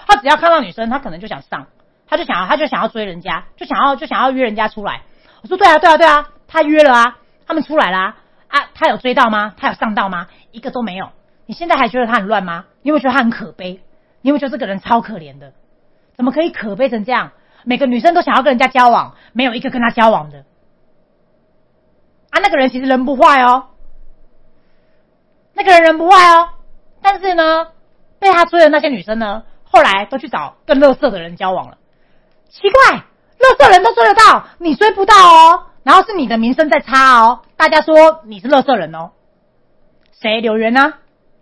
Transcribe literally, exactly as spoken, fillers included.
他只要看到女生，他可能就想上，他就想要他就想要追人家，就想要就想要约人家出来。我说对啊对啊对啊，他约了啊，他们出来啦啊，啊，他有追到吗？他有上到吗？一个都没有。你现在还觉得他很乱吗？你有没有觉得他很可悲？你有没有觉得这个人超可怜的？怎么可以可悲成这样？每个女生都想要跟人家交往，没有一个跟他交往的。啊，那个人其实人不坏哦，那个人人不坏哦，但是呢，被他追的那些女生呢，后来都去找更垃圾的人交往了。奇怪，垃圾人都追得到，你追不到哦。然后是你的名声在差哦，大家说你是垃圾人哦。谁留言呢？